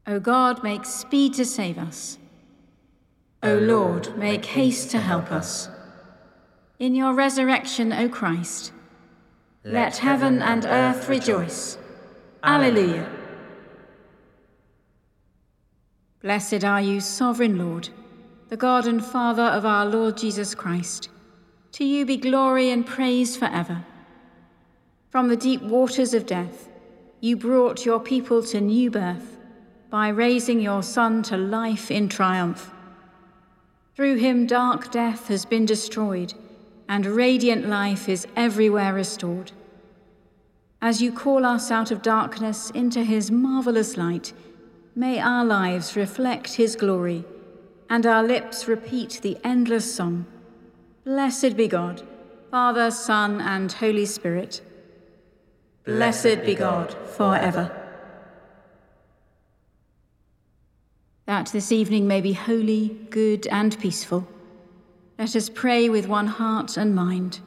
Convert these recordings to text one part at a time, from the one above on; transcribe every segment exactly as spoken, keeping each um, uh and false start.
O God, make speed to save us. O Lord, make haste to help us. In your resurrection, O Christ, let heaven and earth rejoice. Alleluia. Blessed are you, sovereign Lord, the God and Father of our Lord Jesus Christ. To you be glory and praise forever. From the deep waters of death, you brought your people to new birth by raising your Son to life in triumph. Through him, dark death has been destroyed, and radiant life is everywhere restored. As you call us out of darkness into his marvelous light, may our lives reflect his glory, and our lips repeat the endless song. Blessed be God, Father, Son, and Holy Spirit. Blessed be God forever. That this evening may be holy, good, and peaceful, let us pray with one heart and mind.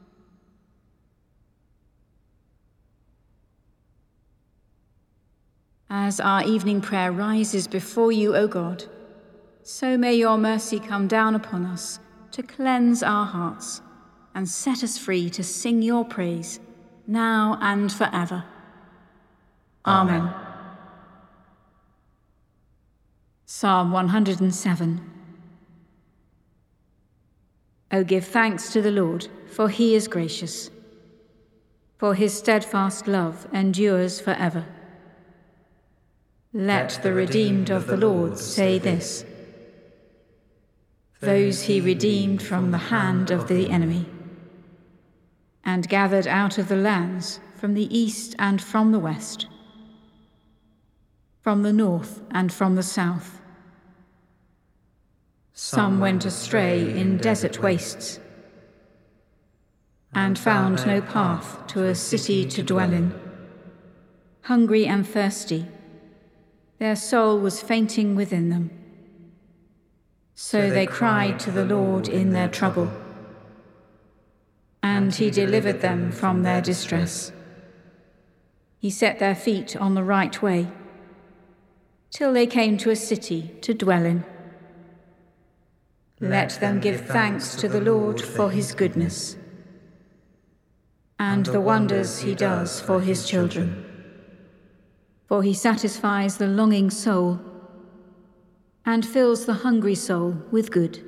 As our evening prayer rises before you, O God, so may your mercy come down upon us to cleanse our hearts and set us free to sing your praise, now and forever. Amen. Amen. Psalm one hundred seven. O give thanks to the Lord, for he is gracious, for his steadfast love endures forever. Let the redeemed of the Lord say this, those he redeemed from the hand of the enemy, and gathered out of the lands from the east and from the west, from the north and from the south. Some went astray in desert wastes, and found no path to a city to dwell in. Hungry and thirsty, their soul was fainting within them. So they cried to the Lord in their trouble, and he delivered them from their distress. He set their feet on the right way, till they came to a city to dwell in. Let them give thanks to the Lord for his goodness, and the wonders he does for his children. For he satisfies the longing soul, and fills the hungry soul with good.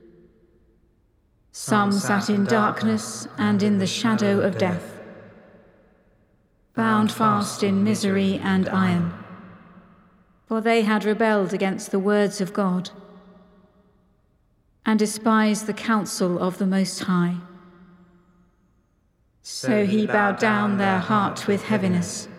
Some sat in darkness and in the shadow of death, bound fast in misery and iron, for they had rebelled against the words of God, and despised the counsel of the Most High. So he bowed down their heart with heaviness.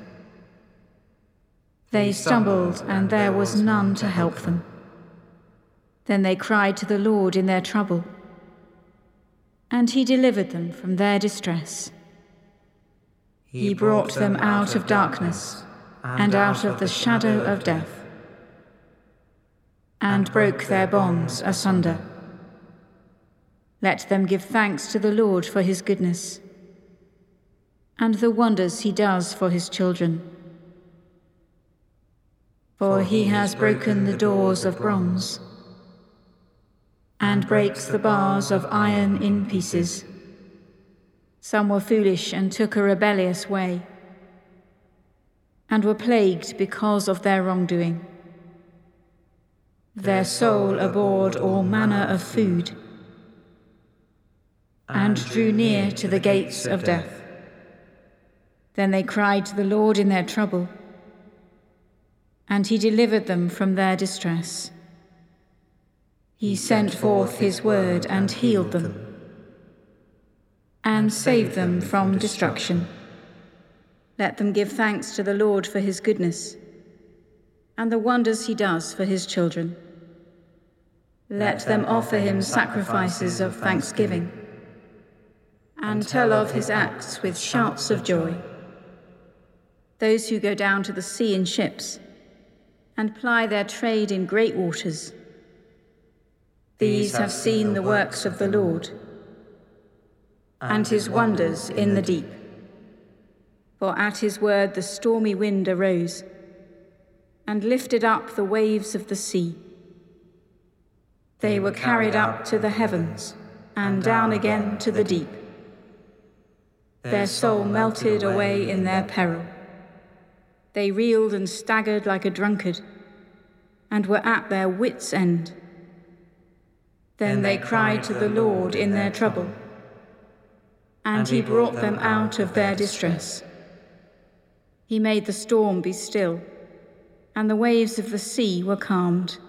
They stumbled, and there was none to help them. Then they cried to the Lord in their trouble, and he delivered them from their distress. He brought them out of darkness and out of the shadow of death, and broke their bonds asunder. Let them give thanks to the Lord for his goodness, and the wonders he does for his children. For he has broken the doors of bronze, and breaks the bars of iron in pieces. Some were foolish and took a rebellious way, and were plagued because of their wrongdoing. Their soul abhorred all manner of food, and drew near to the gates of death. Then they cried to the Lord in their trouble, and he delivered them from their distress. He sent forth his word and healed them, and saved them from destruction. Let them give thanks to the Lord for his goodness, and the wonders he does for his children. Let them offer him sacrifices of thanksgiving, and tell of his acts with shouts of joy. Those who go down to the sea in ships, and ply their trade in great waters, these have seen the works of the Lord, and his wonders in the deep. For at his word the stormy wind arose, and lifted up the waves of the sea. They were carried up to the heavens and down again to the deep. Their soul melted away in their peril. They reeled and staggered like a drunkard and were at their wits' end. Then they cried to the Lord in their trouble, and he brought them out of their distress. He made the storm be still, and the waves of the sea were calmed.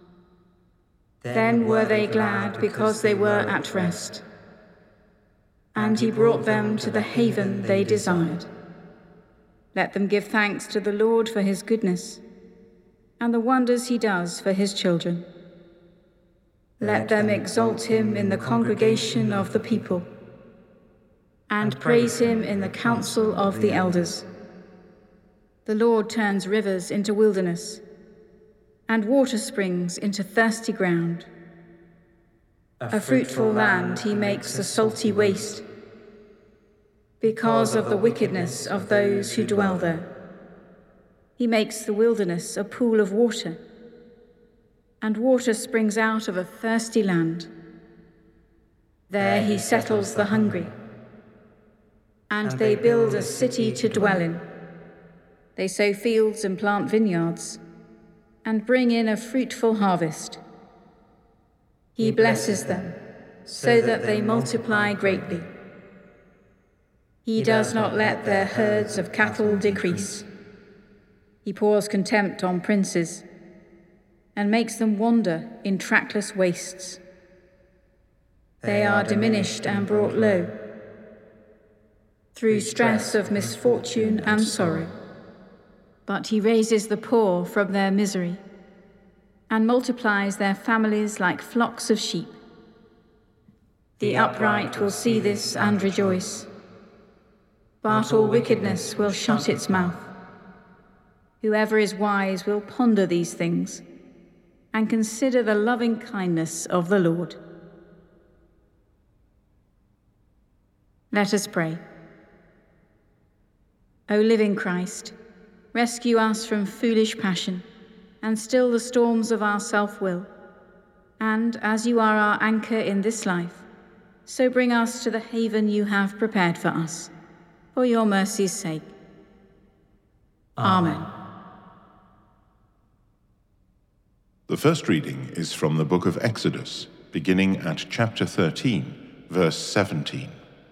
Then were they glad because they were at rest, and he brought them to the haven they desired. Let them give thanks to the Lord for his goodness, and the wonders he does for his children. Let them exalt him in the congregation of the people, and praise him in the council of the elders. The Lord turns rivers into wilderness, and water springs into thirsty ground. A fruitful land he makes a salty waste, because of the wickedness of those who dwell there. He makes the wilderness a pool of water, and water springs out of a thirsty land. There he settles the hungry, and they build a city to dwell in. They sow fields and plant vineyards, and bring in a fruitful harvest. He blesses them, so that they multiply greatly. He does not let their herds of cattle decrease. He pours contempt on princes, and makes them wander in trackless wastes. They are diminished and brought low, through stress of misfortune and sorrow. But he raises the poor from their misery, and multiplies their families like flocks of sheep. The upright will see this and rejoice, but all wickedness will shut its mouth. Whoever is wise will ponder these things, and consider the loving kindness of the Lord. Let us pray. O living Christ, rescue us from foolish passion, and still the storms of our self-will. And as you are our anchor in this life, so bring us to the haven you have prepared for us, for your mercy's sake. Amen. The first reading is from the book of Exodus, beginning at chapter thirteen, verse seventeen.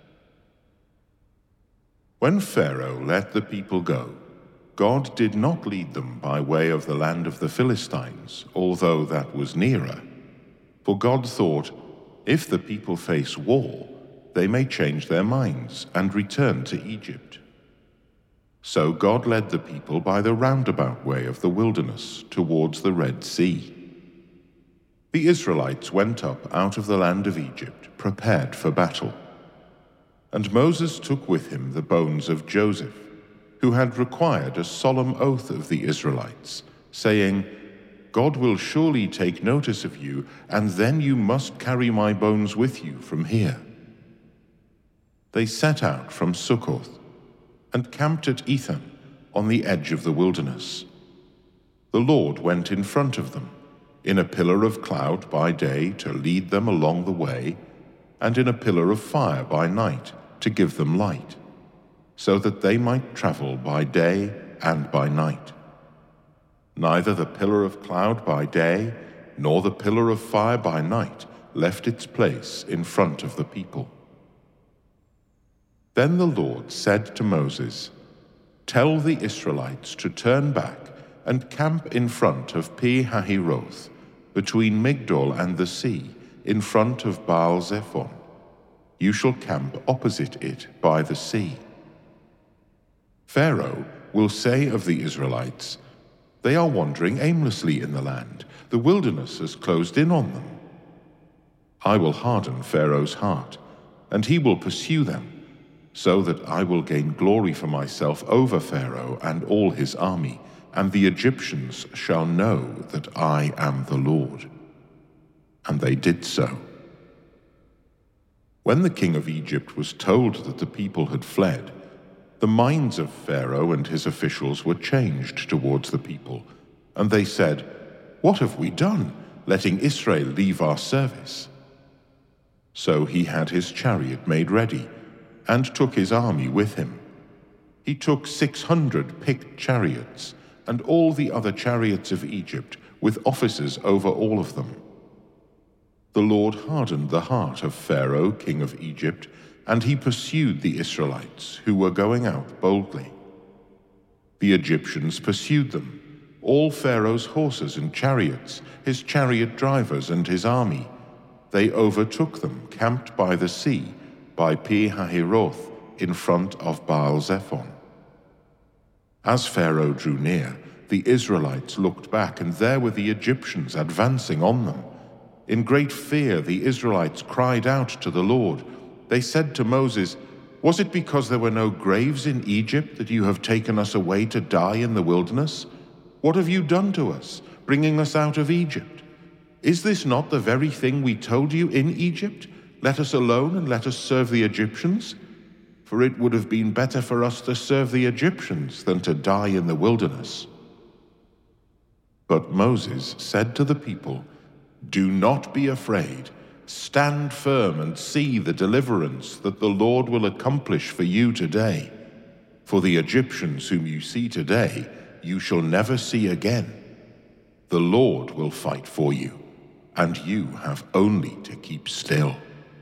When Pharaoh let the people go, God did not lead them by way of the land of the Philistines, although that was nearer. For God thought, if the people face war, they may change their minds and return to Egypt. So God led the people by the roundabout way of the wilderness towards the Red Sea. The Israelites went up out of the land of Egypt, prepared for battle. And Moses took with him the bones of Joseph, who had required a solemn oath of the Israelites, saying, God will surely take notice of you, and then you must carry my bones with you from here. They set out from Succoth, and camped at Etham, on the edge of the wilderness. The Lord went in front of them, in a pillar of cloud by day to lead them along the way, and in a pillar of fire by night to give them light, so that they might travel by day and by night. Neither the pillar of cloud by day, nor the pillar of fire by night left its place in front of the people. Then the Lord said to Moses, Tell the Israelites to turn back and camp in front of Pi-hahiroth, between Migdol and the sea, in front of Baal-zephon. You shall camp opposite it by the sea. Pharaoh will say of the Israelites, They are wandering aimlessly in the land. The wilderness has closed in on them. I will harden Pharaoh's heart, and he will pursue them, so that I will gain glory for myself over Pharaoh and all his army, and the Egyptians shall know that I am the Lord. And they did so. When the king of Egypt was told that the people had fled, the minds of Pharaoh and his officials were changed towards the people, And they said, "What have we done, letting Israel leave our service?" So he had his chariot made ready, and took his army with him. He took six hundred picked chariots, and all the other chariots of Egypt, with officers over all of them. The Lord hardened the heart of Pharaoh, king of Egypt, and he pursued the Israelites, who were going out boldly. The Egyptians pursued them, all Pharaoh's horses and chariots, his chariot drivers and his army. They overtook them, camped by the sea, by Pi-hahiroth, in front of Baal-zephon. As Pharaoh drew near, the Israelites looked back, and there were the Egyptians advancing on them. In great fear, the Israelites cried out to the Lord. They said to Moses, "Was it because there were no graves in Egypt that you have taken us away to die in the wilderness? What have you done to us, bringing us out of Egypt? Is this not the very thing we told you in Egypt? Let us alone and let us serve the Egyptians? For it would have been better for us to serve the Egyptians than to die in the wilderness." But Moses said to the people, "Do not be afraid. Stand firm and see the deliverance that the Lord will accomplish for you today. For the Egyptians whom you see today, you shall never see again. The Lord will fight for you, and you have only to keep still."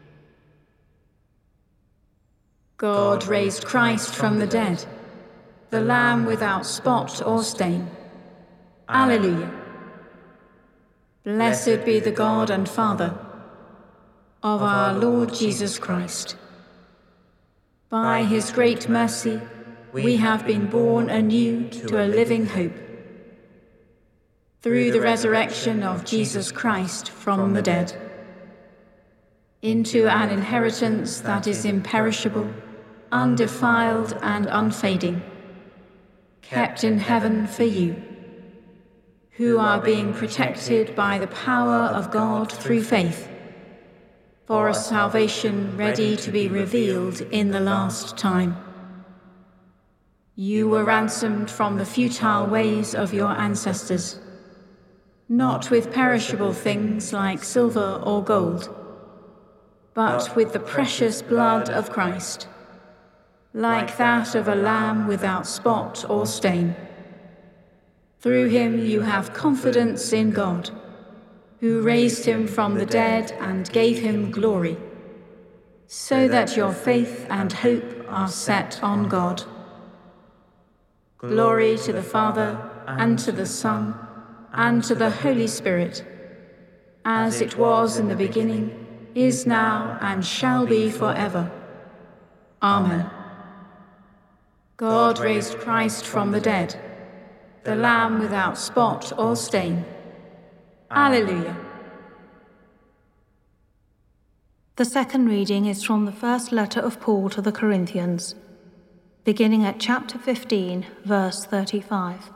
God raised Christ from the dead, the Lamb without spot or stain. Alleluia. Blessed be the God and Father of our Lord Jesus Christ. By his great mercy, we have been born anew to a living hope, through the resurrection of Jesus Christ from the dead, into an inheritance that is imperishable, undefiled, and unfading, kept in heaven for you, who are being protected by the power of God through faith, for a salvation ready to be revealed in the last time. You were ransomed from the futile ways of your ancestors, not with perishable things like silver or gold, but with the precious blood of Christ, like that of a lamb without spot or stain. Through him you have confidence in God, who raised him from the dead and gave him glory, so that your faith and hope are set on God. Glory to the Father, and to the Son, and to the Holy Spirit, as it was in the beginning, is now, and shall be forever. Amen. God raised Christ from the dead, the Lamb without spot or stain. Alleluia. The second reading is from the first letter of Paul to the Corinthians, beginning at chapter fifteen, verse thirty-five.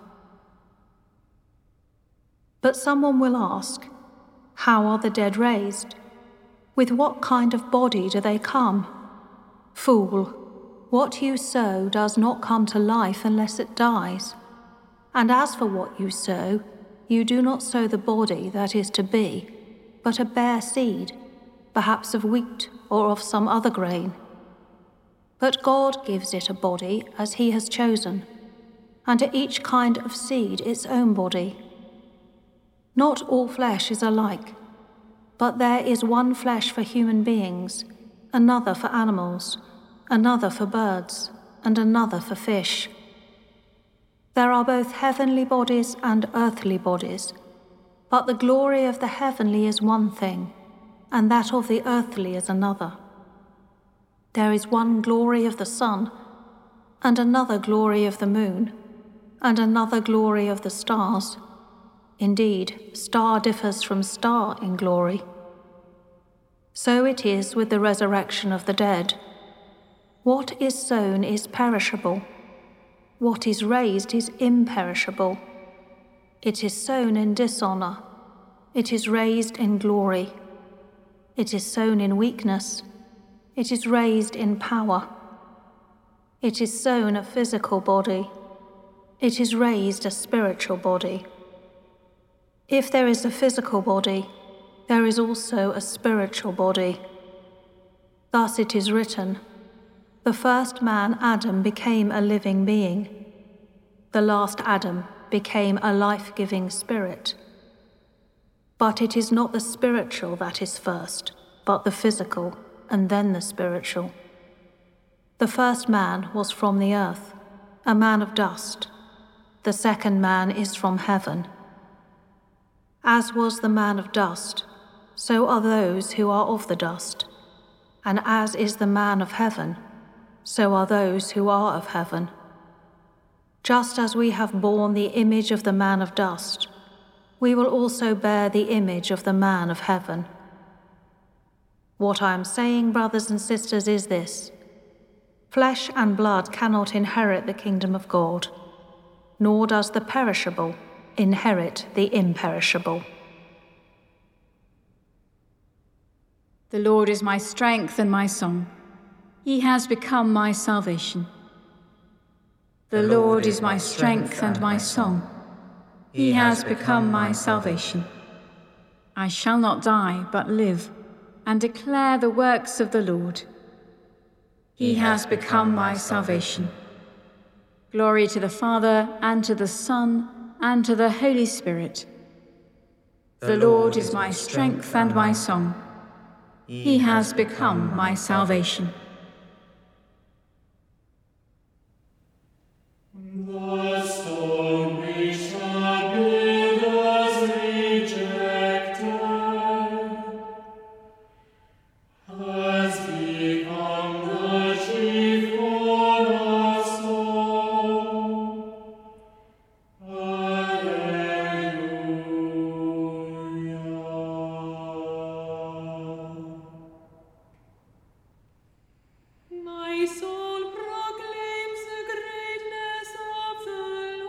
But someone will ask, how are the dead raised? With what kind of body do they come? Fool, what you sow does not come to life unless it dies. And as for what you sow, you do not sow the body that is to be, but a bare seed, perhaps of wheat or of some other grain. But God gives it a body as he has chosen, and to each kind of seed its own body. Not all flesh is alike, but there is one flesh for human beings, another for animals, another for birds, and another for fish. There are both heavenly bodies and earthly bodies, but the glory of the heavenly is one thing, and that of the earthly is another. There is one glory of the sun, and another glory of the moon, and another glory of the stars. Indeed, star differs from star in glory. So it is with the resurrection of the dead. What is sown is perishable. What is raised is imperishable. It is sown in dishonor. It is raised in glory. It is sown in weakness. It is raised in power. It is sown a physical body. It is raised a spiritual body. If there is a physical body, there is also a spiritual body. Thus it is written, the first man, Adam, became a living being. The last Adam became a life-giving spirit. But it is not the spiritual that is first, but the physical, and then the spiritual. The first man was from the earth, a man of dust. The second man is from heaven. As was the man of dust, so are those who are of the dust. And as is the man of heaven, so are those who are of heaven. Just as we have borne the image of the man of dust, we will also bear the image of the man of heaven. What I am saying, brothers and sisters, is this: flesh and blood cannot inherit the kingdom of God, nor does the perishable inherit the imperishable. The Lord is my strength and my song. He has become my salvation. The Lord is my strength and my song. He has become my salvation. I shall not die, but live, and declare the works of the Lord. He has become my salvation. Glory to the Father, and to the Son, and to the Holy Spirit. The Lord is my strength and my song. He has become my salvation. The stone which the builders rejected has become the chief cornerstone. My soul proclaims the greatness of the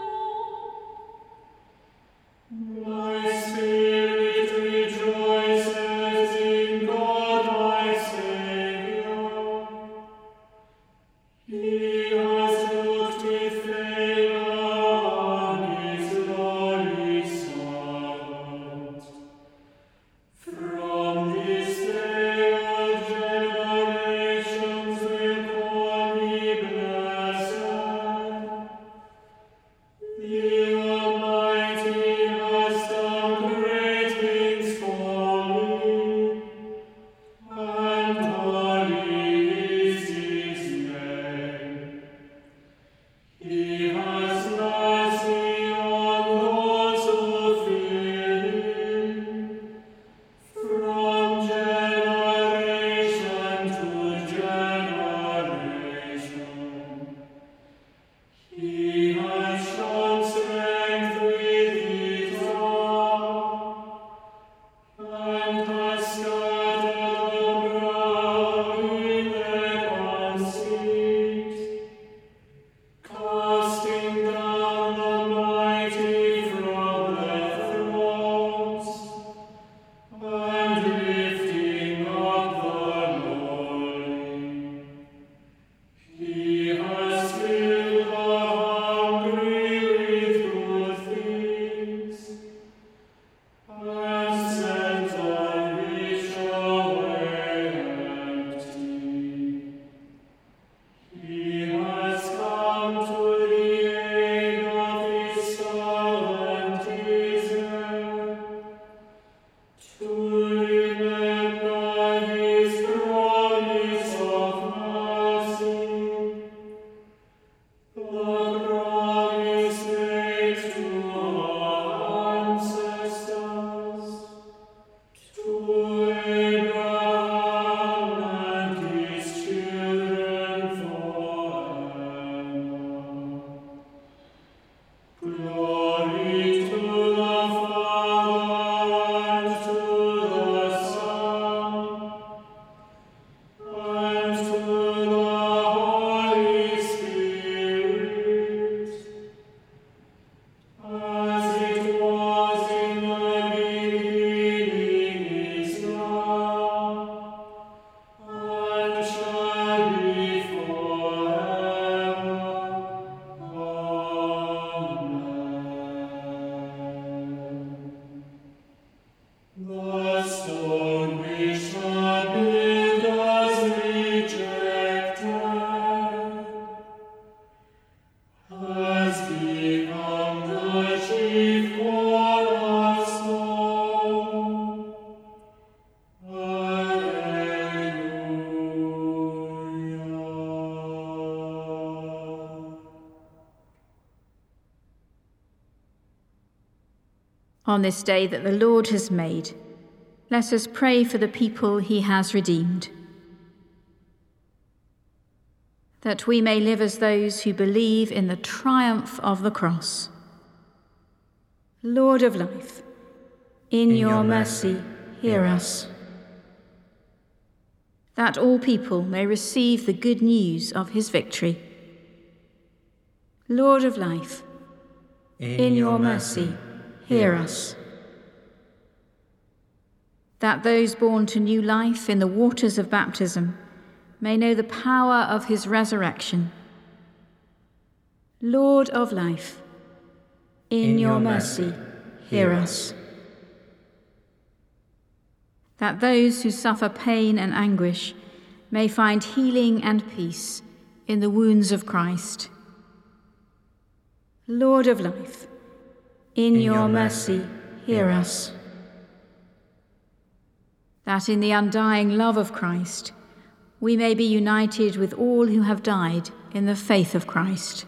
On this day that the Lord has made, let us pray for the people he has redeemed, that we may live as those who believe in the triumph of the cross. Lord of life, in, in your, your mercy, mercy hear us. That all people may receive the good news of his victory. Lord of life, in, in your, your mercy, mercy hear us. That those born to new life in the waters of baptism may know the power of his resurrection. Lord of life, in, in your, your mercy, mercy hear us. That those who suffer pain and anguish may find healing and peace in the wounds of Christ. Lord of life, in, in your, your mercy, mercy hear us. That in the undying love of Christ, we may be united with all who have died in the faith of Christ.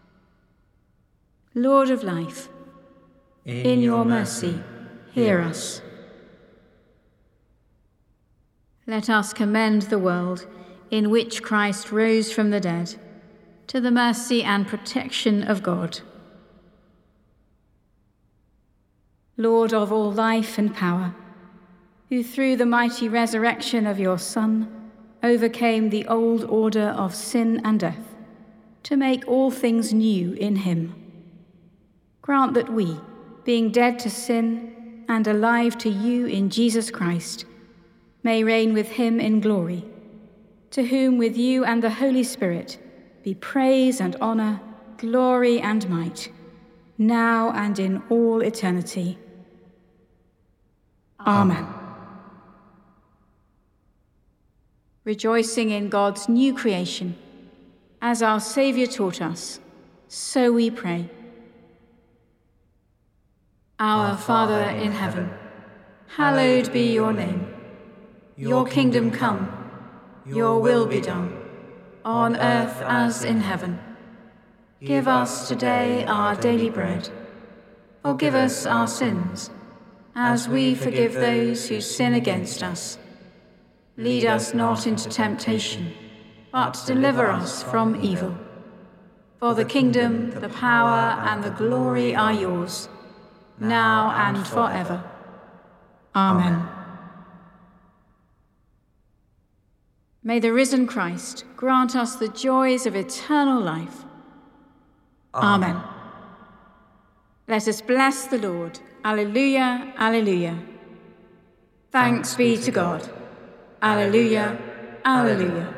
Lord of life, in, in your, your mercy, mercy hear us. Let us commend the world in which Christ rose from the dead to the mercy and protection of God. Lord of all life and power, who through the mighty resurrection of your Son overcame the old order of sin and death, to make all things new in him, grant that we, being dead to sin and alive to you in Jesus Christ, may reign with him in glory, to whom with you and the Holy Spirit be praise and honour, glory and might, now and in all eternity. Amen. Rejoicing in God's new creation, as our Saviour taught us, so we pray. Our Father in heaven, hallowed be your name. Your kingdom come, your will be done, on earth as in heaven. Give us today our daily bread. Forgive us our sins, as we forgive those who sin against us. Lead us not into temptation, but deliver us from evil. For the kingdom, the power, and the glory are yours, now and forever. Amen. May the risen Christ grant us the joys of eternal life. Amen. Amen. Let us bless the Lord. Alleluia, alleluia. Thanks be to God. Alleluia, alleluia.